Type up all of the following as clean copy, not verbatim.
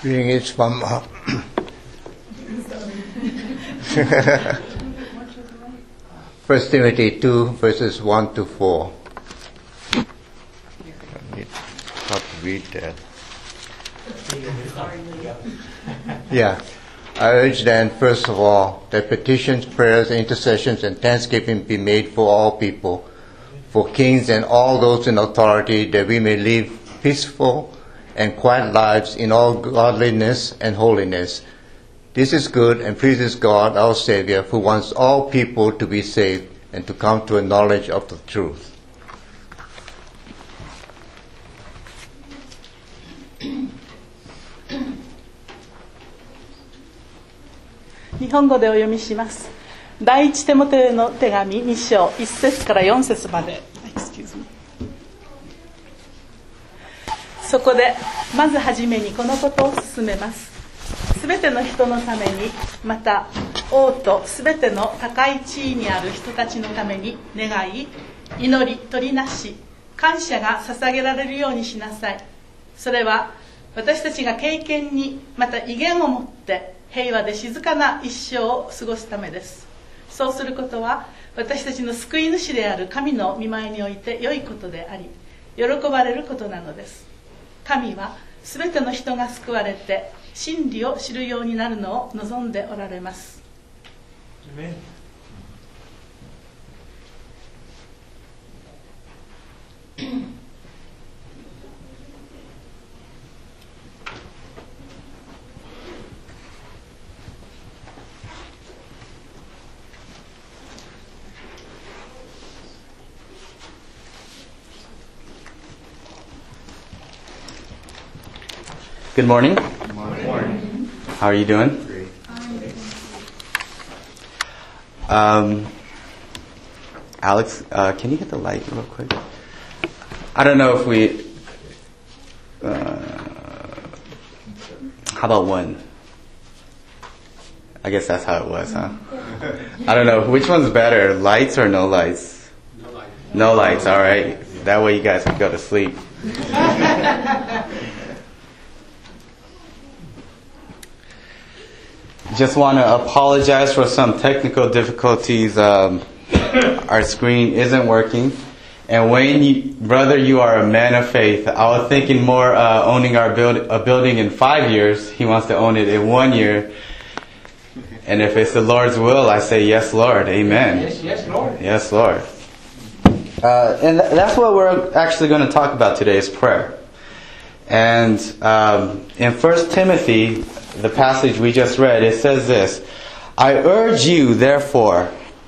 Reading is from 1 Timothy 2, verses 1 to 4. I need how to read that. Yeah. I urge then, first of all, that petitions, prayers, intercessions, and thanksgiving be made for all people, for kings and all those in authority, that we may live peaceful and quiet lives in all godliness and holiness. This is good and pleases God, our Savior, who wants all people to be saved and to come to a knowledge of the truth. 日本語でお読みします。第一テモテの手紙2章1節から4節まで。そこでまずはじめにこのことを進めます。すべての人のために、また王とすべての高い地位にある人たちのために願い、祈り、取りなし、感謝が捧げられるようにしなさい。それは私たちが敬虔に、また威厳を持って平和で静かな一生を過ごすためです。そうすることは私たちの救い主である神の御前において良いことであり、喜ばれることなのです。神はすべての人が救われて真理を知るようになるのを望んでおられます。 Good morning. Good morning. How are you doing? Great. Alex, can you hit the light real quick? I don't know if we... how about one? I guess that's how it was, huh? I don't know. Which one's better, lights or no lights? No lights. No lights, all right. That way you guys can go to sleep. Just want to apologize for some technical difficulties. Our screen isn't working. And Wayne, brother, you are a man of faith. I was thinking more owning a building in 5 years. He wants to own it in 1 year. And if it's the Lord's will, I say, yes, Lord. Amen. Yes, Lord. Yes, Lord. And that's what we're actually going to talk about today is prayer. And in 1 Timothy, the passage we just read, it says this: I urge you, therefore.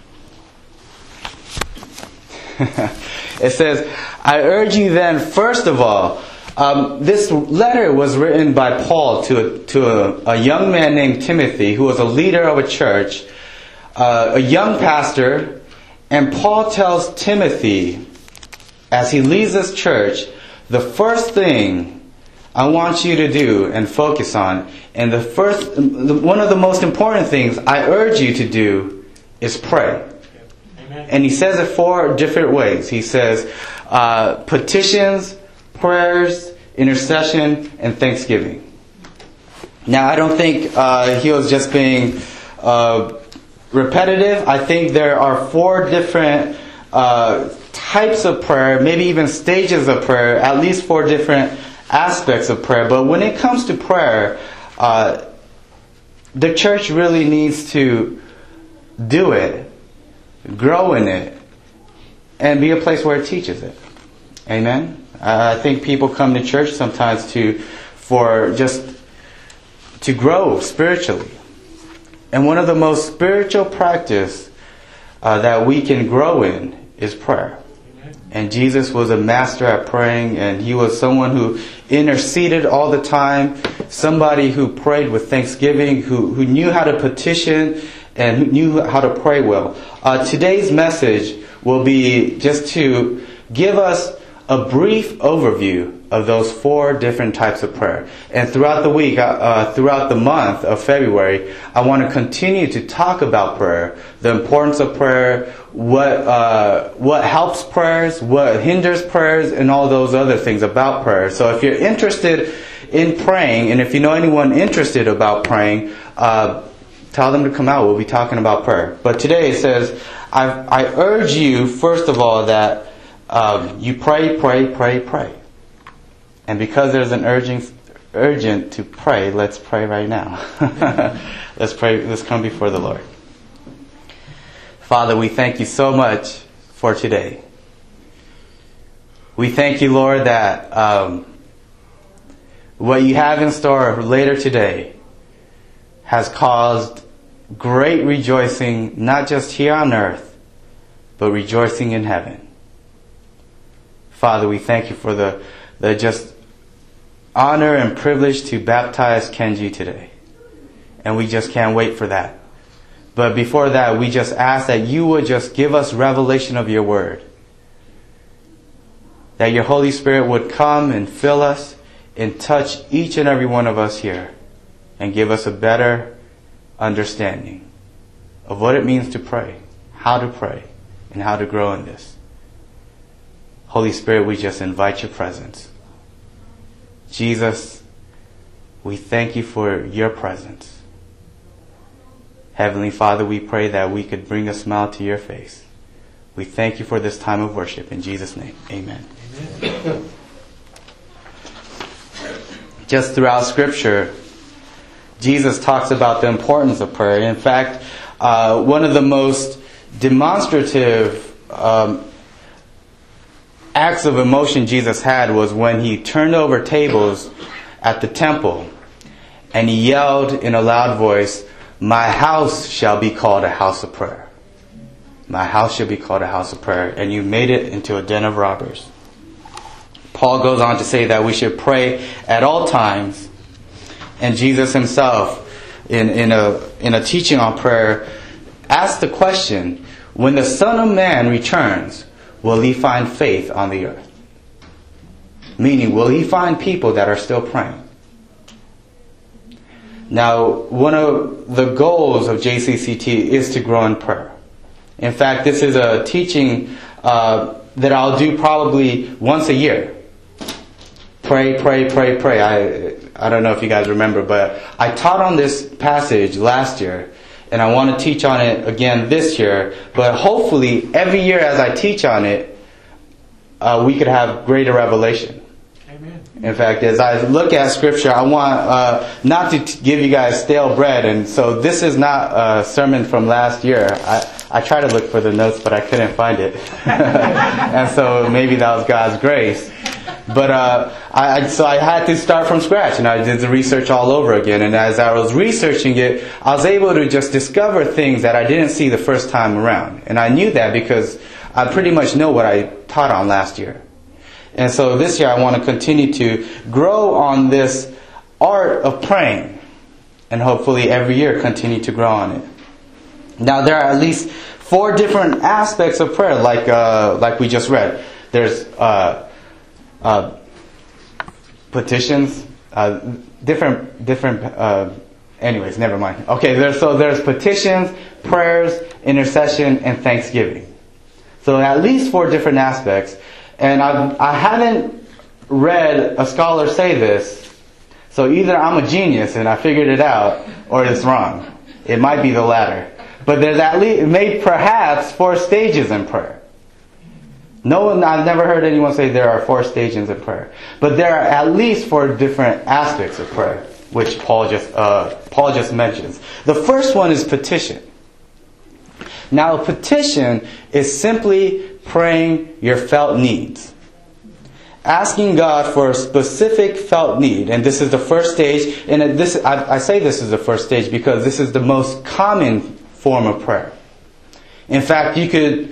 It says, I urge you then, first of all. This letter was written by Paul to a young man named Timothy, who was a leader of a church, a young pastor. And Paul tells Timothy, as he leaves this church, the first thing I want you to do and focus on, and one of the most important things I urge you to do is pray. Amen. And he says it 4 different ways. He says petitions, prayers, intercession, and thanksgiving. Now, I don't think he was just being repetitive. I think there are 4 different types of prayer, maybe even stages of prayer, at least 4 different aspects of prayer. But when it comes to prayer, the church really needs to do it, grow in it, and be a place where it teaches it. Amen? I think people come to church sometimes to grow spiritually. And one of the most spiritual practice that we can grow in is prayer. And Jesus was a master at praying, and he was someone who interceded all the time, somebody who prayed with thanksgiving, who knew how to petition and who knew how to pray well. Today's message will be just to give us a brief overview of those 4 different types of prayer. And throughout the week, throughout the month of February, I want to continue to talk about prayer, the importance of prayer, what helps prayers, what hinders prayers, and all those other things about prayer. So if you're interested in praying, and if you know anyone interested about praying, tell them to come out. We'll be talking about prayer. But today it says, I urge you, first of all, that you pray. And because there's an urgent to pray, let's pray right now. Let's pray. Let's come before the Lord. Father, we thank you so much for today. We thank you, Lord, that what you have in store later today has caused great rejoicing, not just here on earth, but rejoicing in heaven. Father, we thank you for the just honor and privilege to baptize Kenji today. And we just can't wait for that. But before that, we just ask that you would just give us revelation of your word. That your Holy Spirit would come and fill us and touch each and every one of us here and give us a better understanding of what it means to pray, how to pray, and how to grow in this. Holy Spirit, we just invite your presence. Jesus, we thank you for your presence. Heavenly Father, we pray that we could bring a smile to your face. We thank you for this time of worship. In Jesus' name, amen. Amen. Just throughout Scripture, Jesus talks about the importance of prayer. In fact, one of the most demonstrative acts of emotion Jesus had was when he turned over tables at the temple and he yelled in a loud voice, "My house shall be called a house of prayer. My house shall be called a house of prayer." And you made it into a den of robbers. Paul goes on to say that we should pray at all times. And Jesus himself, in a teaching on prayer, asked the question, when the Son of Man returns, will he find faith on the earth? Meaning, will he find people that are still praying? Now, one of the goals of JCCT is to grow in prayer. In fact, this is a teaching that I'll do probably once a year. Pray. I don't know if you guys remember, but I taught on this passage last year, and I want to teach on it again this year. But hopefully, every year as I teach on it, we could have greater revelation. Amen. In fact, as I look at Scripture, I want not to give you guys stale bread, and so this is not a sermon from last year. I tried to look for the notes, but I couldn't find it, and so maybe that was God's grace. But so I had to start from scratch, and I did the research all over again. And as I was researching it, I was able to just discover things that I didn't see the first time around. And I knew that because I pretty much know what I taught on last year. And so this year I want to continue to grow on this art of praying, and hopefully every year continue to grow on it. Now there are at least 4 different aspects of prayer, like we just read. There's petitions, anyways, never mind. Okay, there's petitions, prayers, intercession, and thanksgiving. So at least 4 different aspects. And I haven't read a scholar say this, so either I'm a genius and I figured it out, or it's wrong. It might be the latter. But there's at least, perhaps 4 stages in prayer. I've never heard anyone say there are 4 stages in prayer. But there are at least 4 different aspects of prayer, which Paul just mentions. The first one is petition. Now, a petition is simply praying your felt needs. Asking God for a specific felt need. And this is the first stage. And I say this is the first stage because this is the most common form of prayer. In fact, you could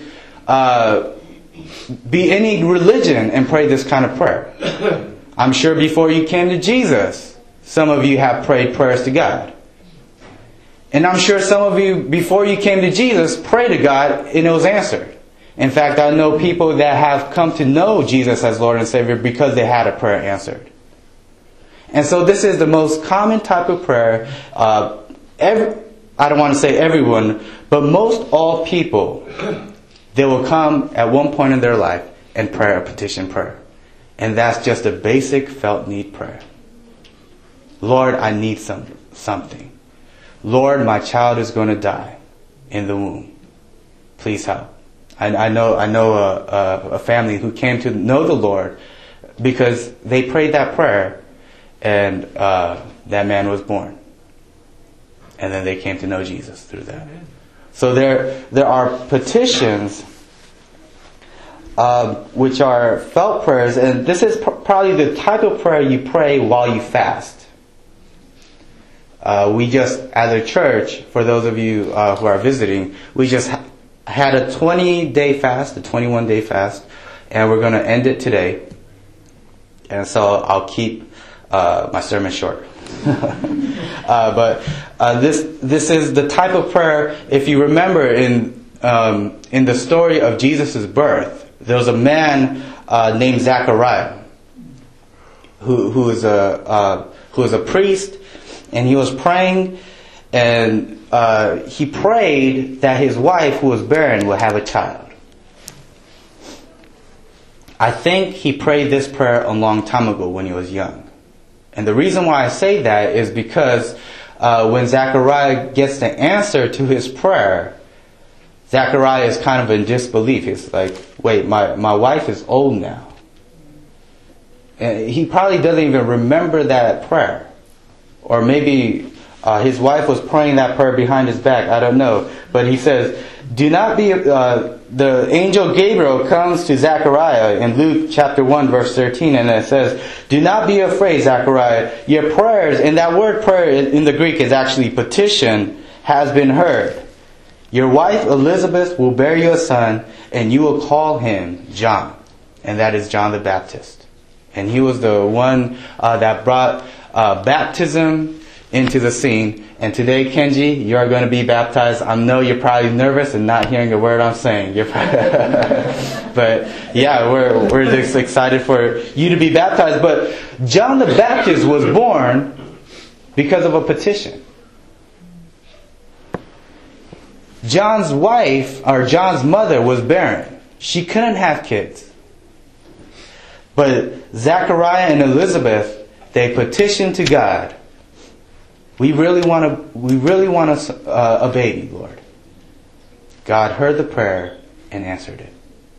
be any religion and pray this kind of prayer. I'm sure before you came to Jesus, some of you have prayed prayers to God. And I'm sure some of you, before you came to Jesus, prayed to God and it was answered. In fact, I know people that have come to know Jesus as Lord and Savior because they had a prayer answered. And so this is the most common type of prayer. I don't want to say everyone, but most all people, they will come at one point in their life and pray a petition prayer. And that's just a basic felt need prayer. Lord, I need something. Lord, my child is going to die in the womb. Please help. I know a family who came to know the Lord because they prayed that prayer, and that man was born. And then they came to know Jesus through that. So there are petitions which are felt prayers, and this is probably the type of prayer you pray while you fast. We just, as a church, for those of you who are visiting, we just had a 20-day fast, a 21-day fast, and we're going to end it today. And so I'll keep my sermon short. But this is the type of prayer. If you remember in the story of Jesus' birth, there was a man named Zachariah who was a priest, and he was praying, and he prayed that his wife, who was barren, would have a child. I think he prayed this prayer a long time ago when he was young. And the reason why I say that is because when Zechariah gets the answer to his prayer, Zechariah is kind of in disbelief. He's like, wait, my wife is old now. And he probably doesn't even remember that prayer. Or maybe his wife was praying that prayer behind his back. I don't know. But he says, do not be... the angel Gabriel comes to Zechariah in Luke chapter 1 verse 13, and it says, do not be afraid, Zechariah. Your prayers, and that word prayer in the Greek is actually petition, has been heard. Your wife Elizabeth will bear you a son, and you will call him John. And that is John the Baptist. And he was the one that brought baptism into the scene. And today, Kenji, you are going to be baptized. I know you're probably nervous and not hearing a word I'm saying. But yeah, we're just excited for you to be baptized. But John the Baptist was born because of a petition. John's wife, or John's mother, was barren. She couldn't have kids. But Zechariah and Elizabeth, they petitioned to God. We really want a baby, Lord. God heard the prayer and answered it.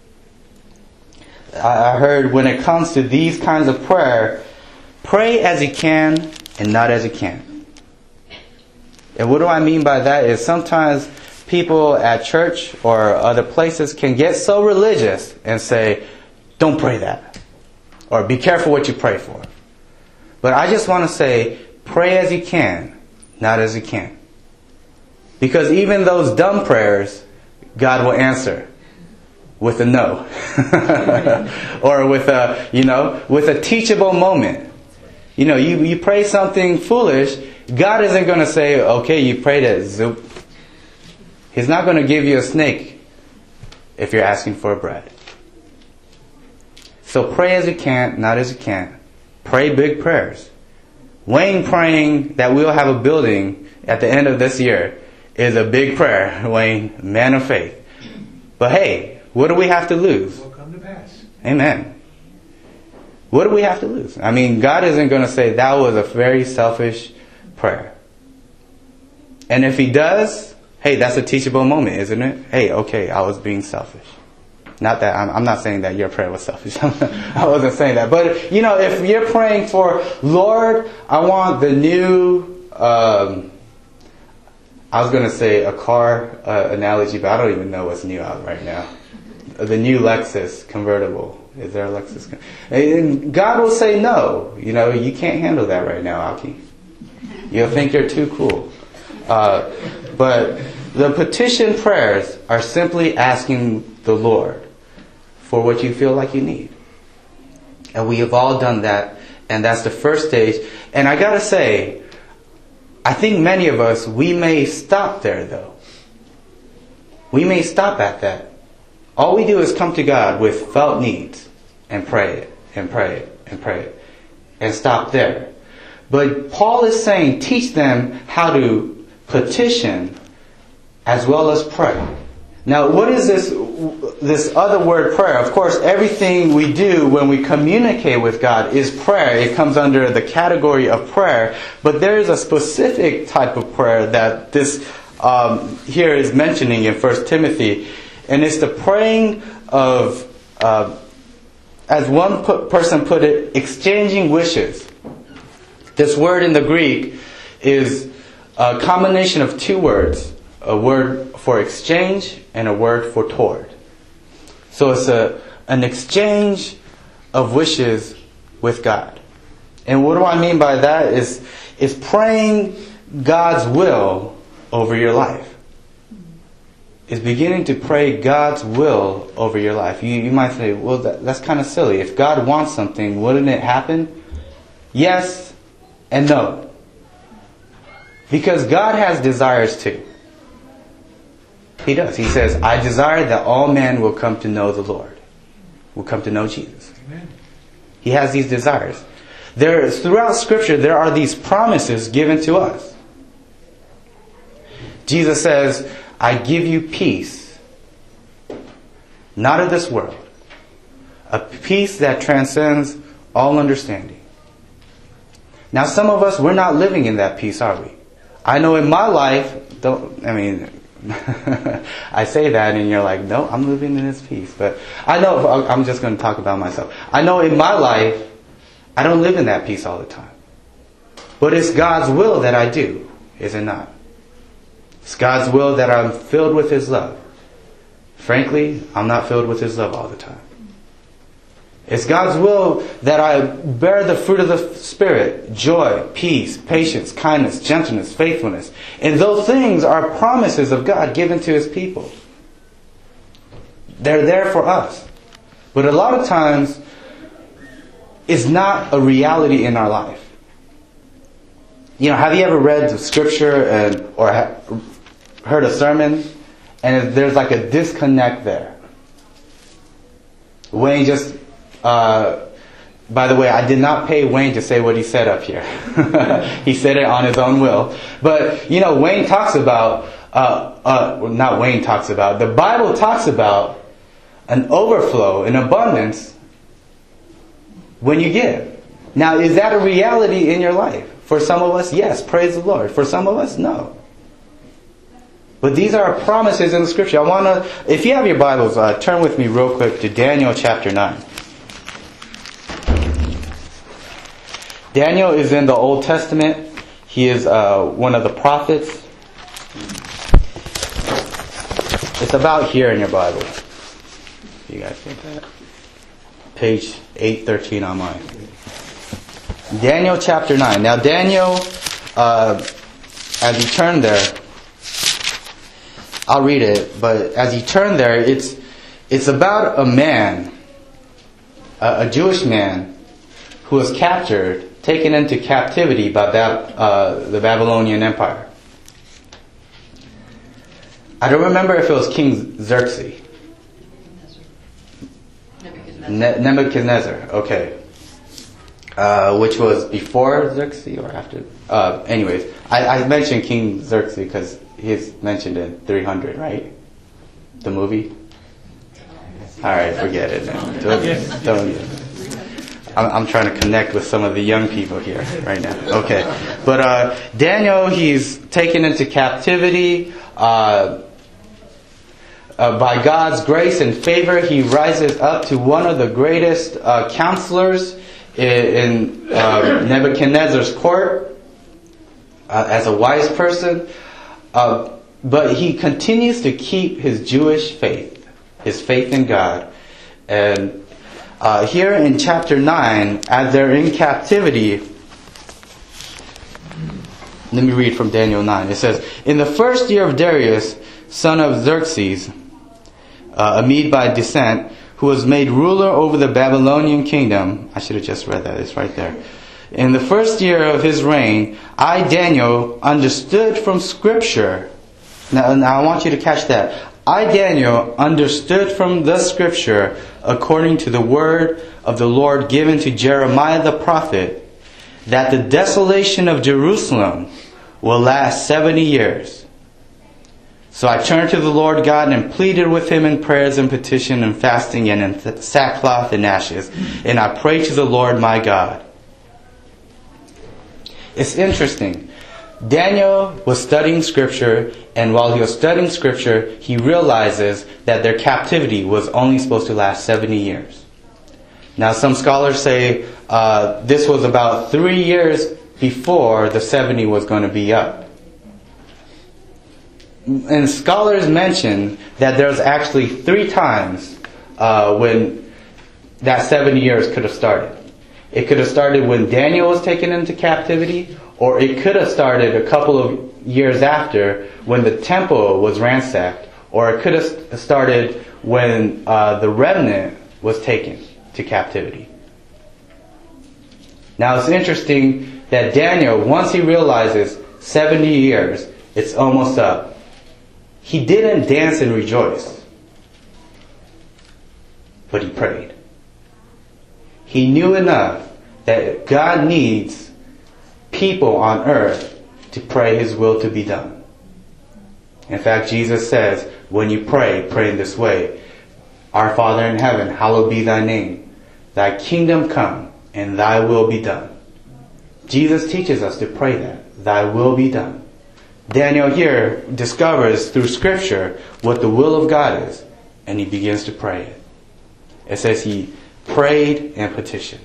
I heard when it comes to these kinds of prayer, pray as you can and not as you can. And what do I mean by that is sometimes people at church or other places can get so religious and say, don't pray that. Or be careful what you pray for. But I just want to say, pray as you can, not as you can. Because even those dumb prayers, God will answer with a no. Or with a teachable moment. You pray something foolish, God isn't going to say, okay, you prayed it, zoop. He's not going to give you a snake if you're asking for a bread. So pray as you can, not as you can. Pray big prayers. Wayne praying that we'll have a building at the end of this year is a big prayer, Wayne, man of faith. But hey, what do we have to lose? It will come to pass. Amen. What do we have to lose? I mean, God isn't going to say that was a very selfish prayer. And if He does, hey, that's a teachable moment, isn't it? Hey, okay, I was being selfish. Not that, I'm not saying that your prayer was selfish. I wasn't saying that. But, if you're praying for, Lord, I want the new, I was going to say a car analogy, but I don't even know what's new out right now. The new Lexus convertible. Is there a Lexus? And God will say no. You can't handle that right now, Aki. You'll think you're too cool. But the petition prayers are simply asking the Lord for what you feel like you need. And we have all done that. And that's the first stage. And I gotta say, I think many of us, we may stop there though. We may stop at that. All we do is come to God with felt needs and pray it and pray it and pray it and stop there. But Paul is saying, teach them how to petition as well as pray. Now, what is this other word, prayer? Of course, everything we do when we communicate with God is prayer. It comes under the category of prayer. But there is a specific type of prayer that this here is mentioning in 1 Timothy. And it's the praying of, as one person put it, exchanging wishes. This word in the Greek is a combination of two words. A word for exchange and a word for toward. So it's an exchange of wishes with God. And what do I mean by that is praying God's will over your life. Is beginning to pray God's will over your life. You might say, well, that's kind of silly. If God wants something, wouldn't it happen? Yes and no. Because God has desires too. He does. He says, I desire that all men will come to know the Lord. Will come to know Jesus. Amen. He has these desires. Throughout Scripture, there are these promises given to us. Jesus says, I give you peace, not of this world. A peace that transcends all understanding. Now, some of us, we're not living in that peace, are we? I know in my life, I say that and you're like, no, I'm living in this peace. But I know, I'm just going to talk about myself. I know in my life, I don't live in that peace all the time. But it's God's will that I do, is it not? It's God's will that I'm filled with His love. Frankly, I'm not filled with His love all the time. It's God's will that I bear the fruit of the Spirit. Joy, peace, patience, kindness, gentleness, faithfulness. And those things are promises of God given to His people. They're there for us. But a lot of times, it's not a reality in our life. You know, have you ever read the Scripture or heard a sermon and there's like a disconnect there? Wayne just... by the way, I did not pay Wayne to say what he said up here. He said it on his own will. But, you know, Wayne talks about, not Wayne talks about, the Bible talks about an overflow, an abundance when you give. Now, is that a reality in your life? For some of us, yes, praise the Lord. For some of us, no. But these are promises in the Scripture. If you have your Bibles, turn with me real quick to Daniel chapter 9. Daniel is in the Old Testament. He is one of the prophets. It's about here in your Bible. You guys get that? Page 813 on mine. Daniel chapter 9. Now Daniel, as you turn there, I'll read it, but as you turn there, it's about a man, a Jewish man, who was captured, taken into captivity by the Babylonian Empire. I don't remember if it was King Xerxes. Nebuchadnezzar. Okay. Which was before Xerxes or after? Anyways, I mentioned King Xerxes because he's mentioned in 300, right? The movie? Alright, forget it now. Don't I'm trying to connect with some of the young people here right now. Okay. But Daniel, he's taken into captivity. By God's grace and favor, he rises up to one of the greatest counselors in Nebuchadnezzar's court as a wise person. But he continues to keep his Jewish faith, his faith in God. And here in chapter 9, as they're in captivity, let me read from Daniel 9. It says, in the first year of Darius, son of Xerxes, a Mede by descent, who was made ruler over the Babylonian kingdom. I should have just read that. It's right there. In the first year of his reign, I, Daniel, understood from Scripture. Now I want you to catch that. I, Daniel, understood from the Scripture, according to the word of the Lord given to Jeremiah the prophet, that the desolation of Jerusalem will last 70 years. So I turned to the Lord God and pleaded with him in prayers and petition and fasting and in sackcloth and ashes. And I prayed to the Lord my God. It's interesting. Daniel was studying Scripture, and while he was studying Scripture, he realizes that their captivity was only supposed to last 70 years. Now, some scholars say this was about 3 years before the 70 was going to be up. And scholars mention that there's actually 3 times when that 70 years could have started. It could have started when Daniel was taken into captivity, or it could have started a couple of years after when the temple was ransacked, or it could have started when the remnant was taken to captivity. Now it's interesting that Daniel, once he realizes 70 years, it's almost up, he didn't dance and rejoice, but he prayed. He knew enough that God needs people on earth to pray His will to be done. In fact, Jesus says, when you pray, pray in this way. Our Father in heaven, hallowed be thy name. Thy kingdom come, and thy will be done. Jesus teaches us to pray that. Thy will be done. Daniel here discovers through Scripture what the will of God is, and he begins to pray it. It says he prayed and petitioned.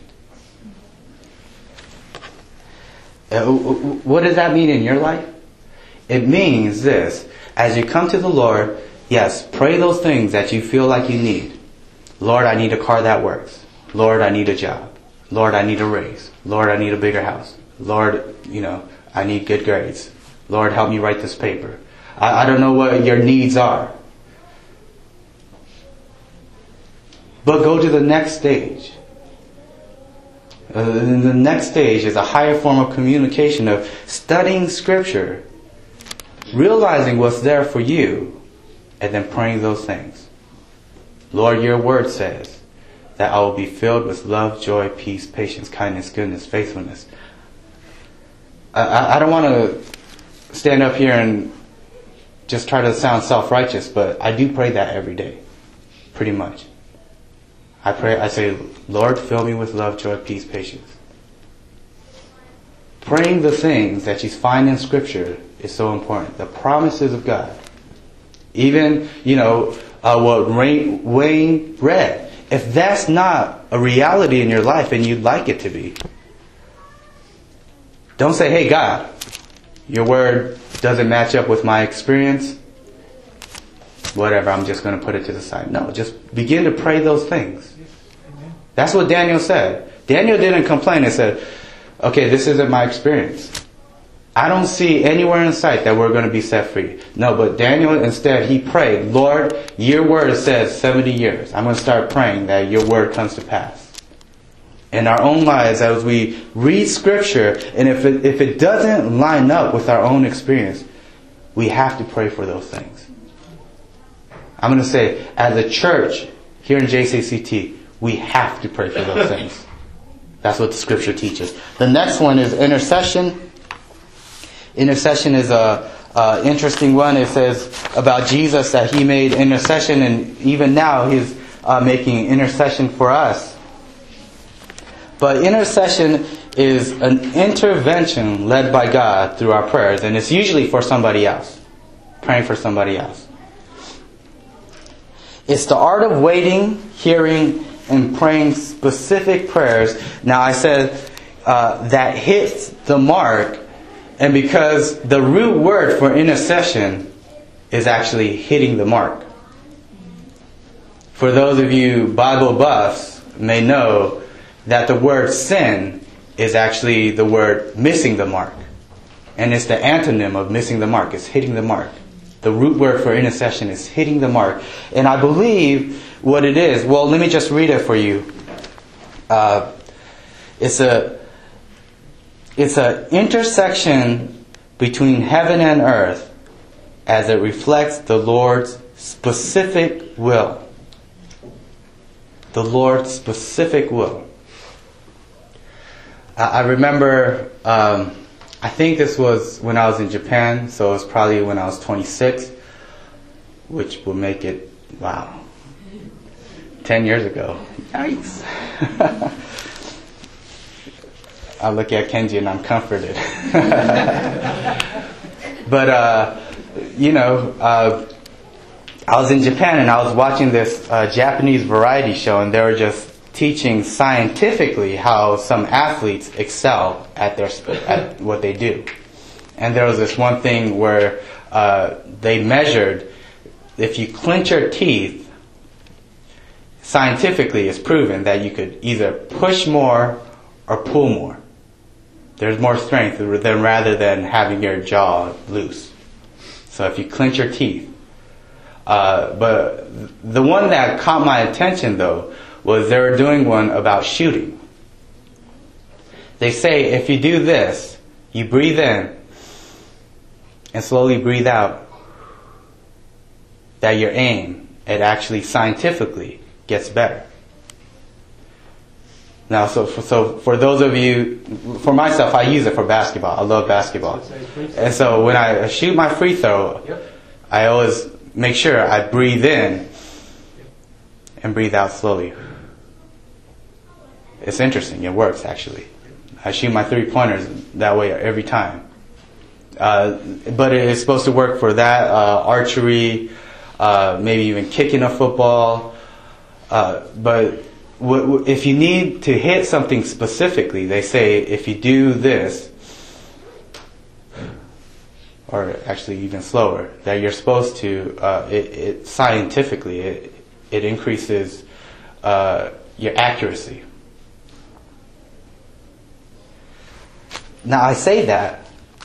What does that mean in your life? It means this. As you come to the Lord, yes, pray those things that you feel like you need. Lord, I need a car that works. Lord, I need a job. Lord, I need a raise. Lord, I need a bigger house. Lord, I need good grades. Lord, help me write this paper. I don't know what your needs are. But go to the next stage. The next stage is a higher form of communication, of studying Scripture, realizing what's there for you, and then praying those things. Lord, your word says that I will be filled with love, joy, peace, patience, kindness, goodness, faithfulness. I don't want to stand up here and just try to sound self-righteous, but I do pray that every day, pretty much. I say, Lord, fill me with love, joy, peace, patience. Praying the things that you find in Scripture is so important. The promises of God. Even, what Wayne read. If that's not a reality in your life and you'd like it to be, don't say, hey, God, your word doesn't match up with my experience. Whatever, I'm just going to put it to the side. No, just begin to pray those things. That's what Daniel said. Daniel didn't complain and said, okay, this isn't my experience. I don't see anywhere in sight that we're going to be set free. No, but Daniel instead, he prayed, Lord, your word says 70 years. I'm going to start praying that your word comes to pass. In our own lives, as we read Scripture, and if it doesn't line up with our own experience, we have to pray for those things. I'm going to say, as a church here in JCCT, we have to pray for those things. That's what the Scripture teaches. The next one is intercession. Intercession is a interesting one. It says about Jesus that He made intercession, and even now He's making intercession for us. But intercession is an intervention led by God through our prayers, and it's usually for somebody else. Praying for somebody else. It's the art of waiting, hearing, and praying specific prayers. Now I said that hits the mark, and because the root word for intercession is actually hitting the mark. For those of you Bible buffs may know that the word sin is actually the word missing the mark. And it's the antonym of missing the mark. It's hitting the mark. The root word for intercession is hitting the mark. And I believe what it is, well, let me just read it for you. It's a intersection between heaven and earth as it reflects the Lord's specific will. The Lord's specific will. I remember, I think this was when I was in Japan, so it was probably when I was 26. which will make it, wow, 10 years ago. Nice. I look at Kenji and I'm comforted. But, I was in Japan and I was watching this Japanese variety show, and they were just teaching scientifically how some athletes excel at what they do. And there was this one thing where they measured, if you clench your teeth, scientifically it's proven that you could either push more or pull more. There's more strength rather than having your jaw loose. So if you clench your teeth. But the one that caught my attention, though, was they were doing one about shooting. They say if you do this, you breathe in and slowly breathe out, that your aim, it actually scientifically gets better. Now, so for those of you, for myself, I use it for basketball. I love basketball. And so when I shoot my free throw, I always make sure I breathe in and breathe out slowly. It's interesting. It works, actually. I shoot my 3-pointers that way every time. But it is supposed to work for that, archery, maybe even kicking a football. But if you need to hit something specifically, they say if you do this, or actually even slower, that you're supposed to, it scientifically, it increases your accuracy. Now I say that,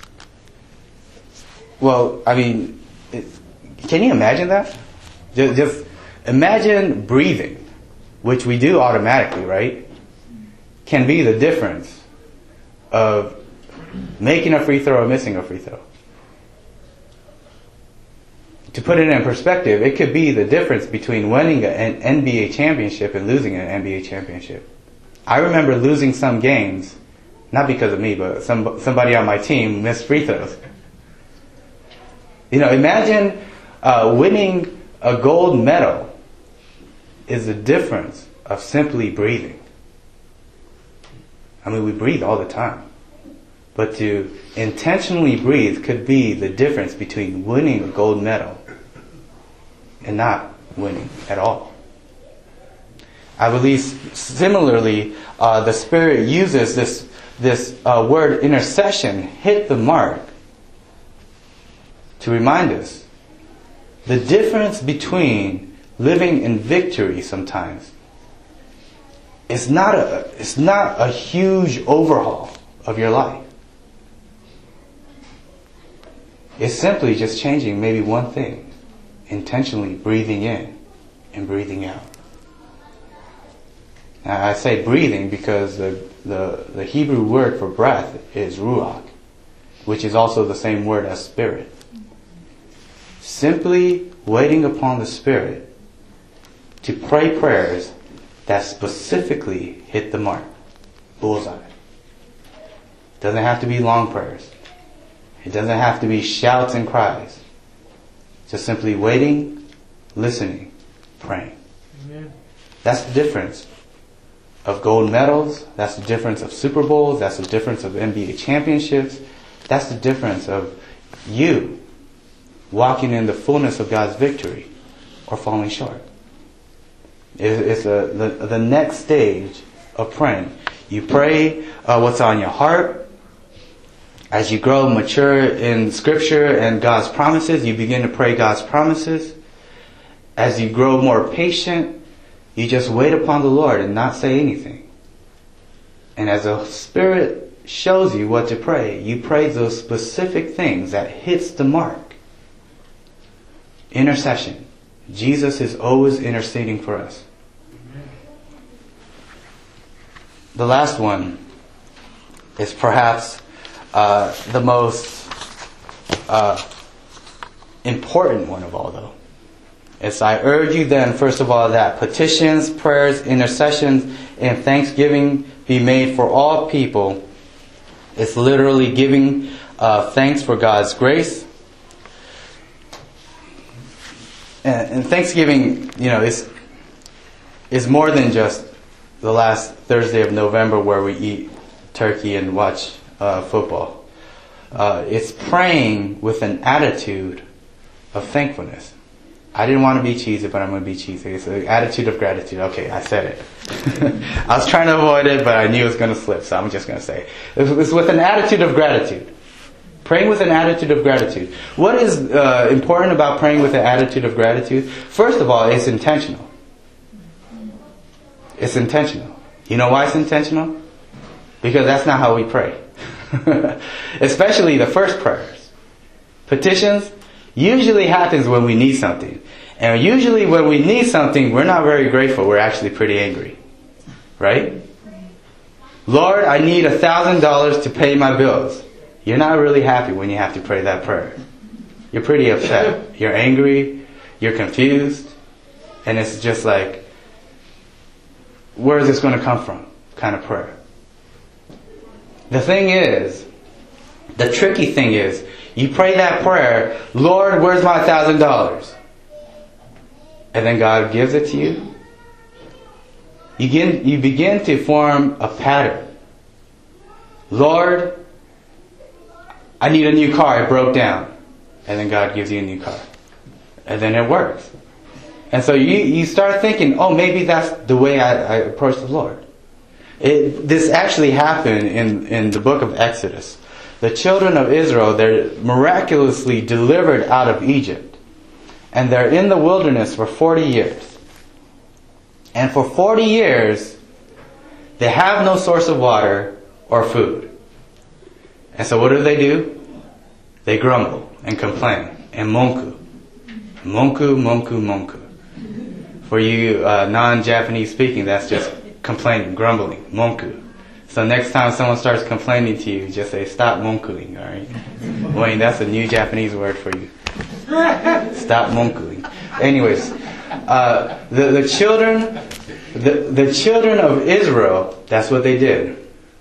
well, I mean, can you imagine that? Just imagine breathing, which we do automatically, right? Can be the difference of making a free throw or missing a free throw. To put it in perspective, it could be the difference between winning an NBA championship and losing an NBA championship. I remember losing some games, not because of me, but somebody on my team missed free throws. Imagine winning a gold medal is the difference of simply breathing. I mean, we breathe all the time. But to intentionally breathe could be the difference between winning a gold medal and not winning at all. I believe similarly, the Spirit uses this word intercession, hit the mark, to remind us the difference between living in victory sometimes. It's not a huge overhaul of your life. It's simply just changing maybe one thing, intentionally breathing in and breathing out. Now I say breathing because the Hebrew word for breath is ruach, which is also the same word as spirit. Simply waiting upon the Spirit to pray prayers that specifically hit the mark, bullseye. It doesn't have to be long prayers. It doesn't have to be shouts and cries. Just simply waiting, listening, praying. Amen. That's the difference of gold medals. That's the difference of Super Bowls. That's the difference of NBA championships. That's the difference of you walking in the fullness of God's victory or falling short. It's the next stage of praying. You pray what's on your heart. As you grow mature in Scripture and God's promises, you begin to pray God's promises. As you grow more patient, you just wait upon the Lord and not say anything. And as the Spirit shows you what to pray, you pray those specific things that hits the mark. Intercession. Jesus is always interceding for us. The last one is perhaps the most important one of all, though. It's, I urge you then, first of all, that petitions, prayers, intercessions, and thanksgiving be made for all people. It's literally giving thanks for God's grace. And Thanksgiving, is more than just the last Thursday of November where we eat turkey and watch football. It's praying with an attitude of thankfulness. I didn't want to be cheesy, but I'm going to be cheesy. It's an attitude of gratitude. Okay, I said it. I was trying to avoid it, but I knew it was going to slip, so I'm just going to say it. It's with an attitude of gratitude. Praying with an attitude of gratitude. What is important about praying with an attitude of gratitude? First of all, it's intentional. It's intentional. You know why it's intentional? Because that's not how we pray. Especially the first prayers. Petitions usually happens when we need something. And usually when we need something, we're not very grateful. We're actually pretty angry. Right? Lord, I need $1,000 to pay my bills. You're not really happy when you have to pray that prayer. You're pretty upset. You're angry. You're confused. And it's just like, where is this going to come from? Kind of prayer. The thing is, the tricky thing is, you pray that prayer, Lord, where's my $1,000? And then God gives it to you. You begin to form a pattern. Lord, I need a new car, it broke down. And then God gives you a new car. And then it works. And so you start thinking, oh, maybe that's the way I approach the Lord. This actually happened in the book of Exodus. The children of Israel, they're miraculously delivered out of Egypt. And they're in the wilderness for 40 years. And for 40 years, they have no source of water or food. And so what do? They grumble and complain. And monku. Monku, monku, monku. For you non-Japanese speaking, that's just complaining, grumbling, monku. So next time someone starts complaining to you, just say, stop monkuing, alright? Wayne, that's a new Japanese word for you. Stop monkuing. Anyways, the children of Israel, that's what they did.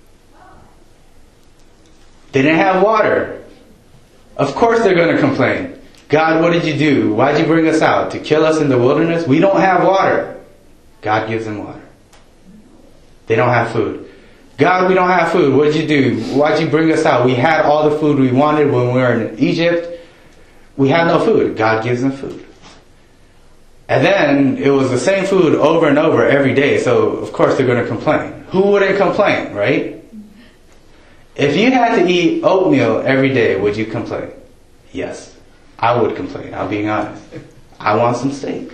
They didn't have water. Of course they're going to complain. God, what did you do? Why'd you bring us out? To kill us in the wilderness? We don't have water. God gives them water. They don't have food. God, we don't have food. What did you do? Why'd you bring us out? We had all the food we wanted when we were in Egypt. We had no food. God gives them food. And then it was the same food over and over every day. So of course they're going to complain. Who wouldn't complain, right? If you had to eat oatmeal every day, would you complain? Yes. I would complain. I'm being honest. I want some steak.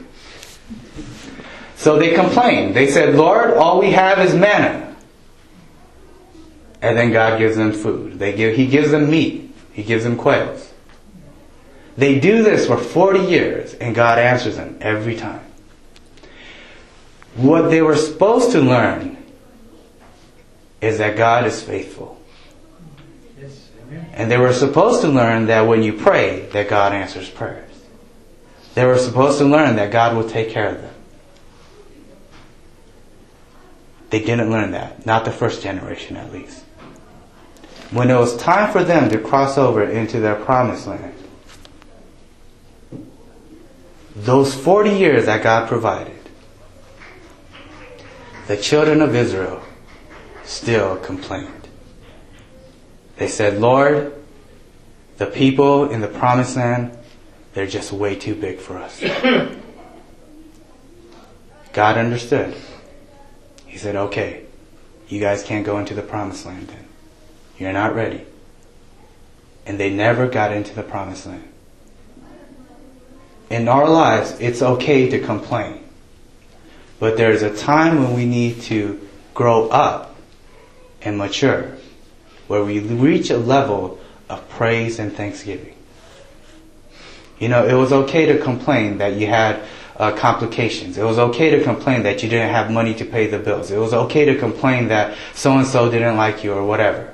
So they complained. They said, Lord, all we have is manna. And then God gives them food. He gives them meat. He gives them quails. They do this for 40 years and God answers them every time. What they were supposed to learn is that God is faithful. And they were supposed to learn that when you pray, that God answers prayers. They were supposed to learn that God will take care of them. They didn't learn that. Not the first generation, at least. When it was time for them to cross over into their promised land, those 40 years that God provided, the children of Israel still complained. They said, Lord, the people in the promised land, they're just way too big for us. God understood. He said, okay, you guys can't go into the promised land then. You're not ready. And they never got into the promised land. In our lives, it's okay to complain. But there's a time when we need to grow up and mature, where we reach a level of praise and thanksgiving. You know, it was okay to complain that you had complications. It was okay to complain that you didn't have money to pay the bills. It was okay to complain that so-and-so didn't like you or whatever.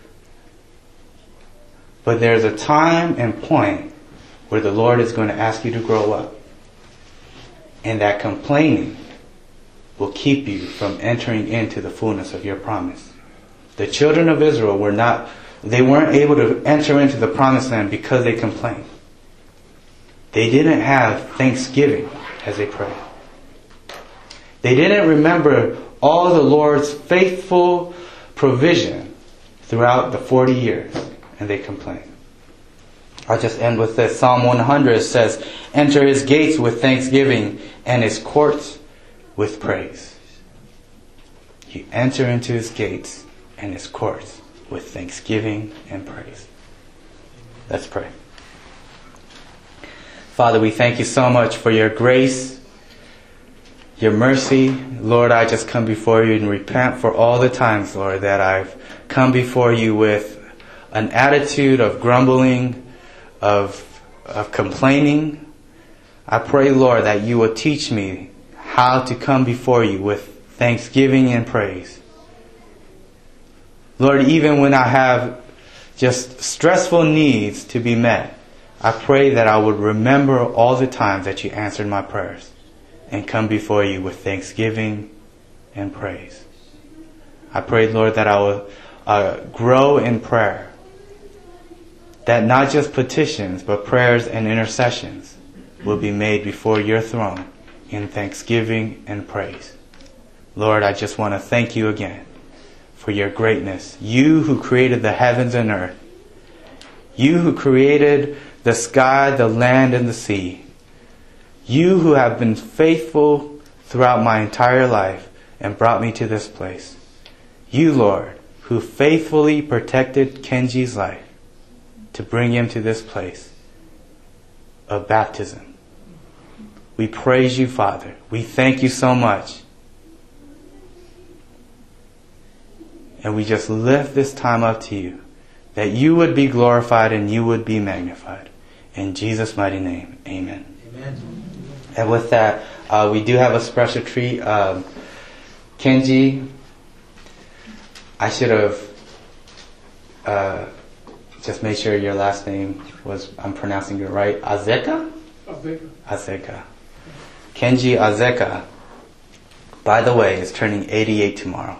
But there's a time and point where the Lord is going to ask you to grow up. And that complaining will keep you from entering into the fullness of your promise. The children of Israel weren't able to enter into the promised land because they complained. They didn't have thanksgiving as they prayed. They didn't remember all the Lord's faithful provision throughout the 40 years, and they complained. I'll just end with this. Psalm 100 says, enter his gates with thanksgiving and his courts with praise. You enter into his gates and his courts with thanksgiving and praise. Let's pray. Father, we thank you so much for your grace, your mercy. Lord, I just come before you and repent for all the times, Lord, that I've come before you with an attitude of grumbling, of complaining. I pray, Lord, that you will teach me how to come before you with thanksgiving and praise. Lord, even when I have just stressful needs to be met, I pray that I would remember all the times that you answered my prayers and come before you with thanksgiving and praise. I pray, Lord, that I will grow in prayer. That not just petitions, but prayers and intercessions will be made before your throne in thanksgiving and praise. Lord, I just want to thank you again for your greatness. You who created the heavens and earth. You who created the sky, the land, and the sea. You who have been faithful throughout my entire life and brought me to this place. You, Lord, who faithfully protected Kenji's life to bring him to this place of baptism. We praise you, Father. We thank you so much. And we just lift this time up to you, that you would be glorified and you would be magnified. In Jesus' mighty name, amen. Amen. And with that, we do have a special treat. Kenji, I should have just made sure your last name was, I'm pronouncing it right, Azeka? Azeka. Kenji Azeka, by the way, is turning 88 tomorrow.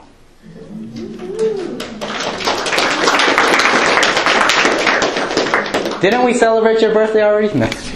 Didn't we celebrate your birthday already? No.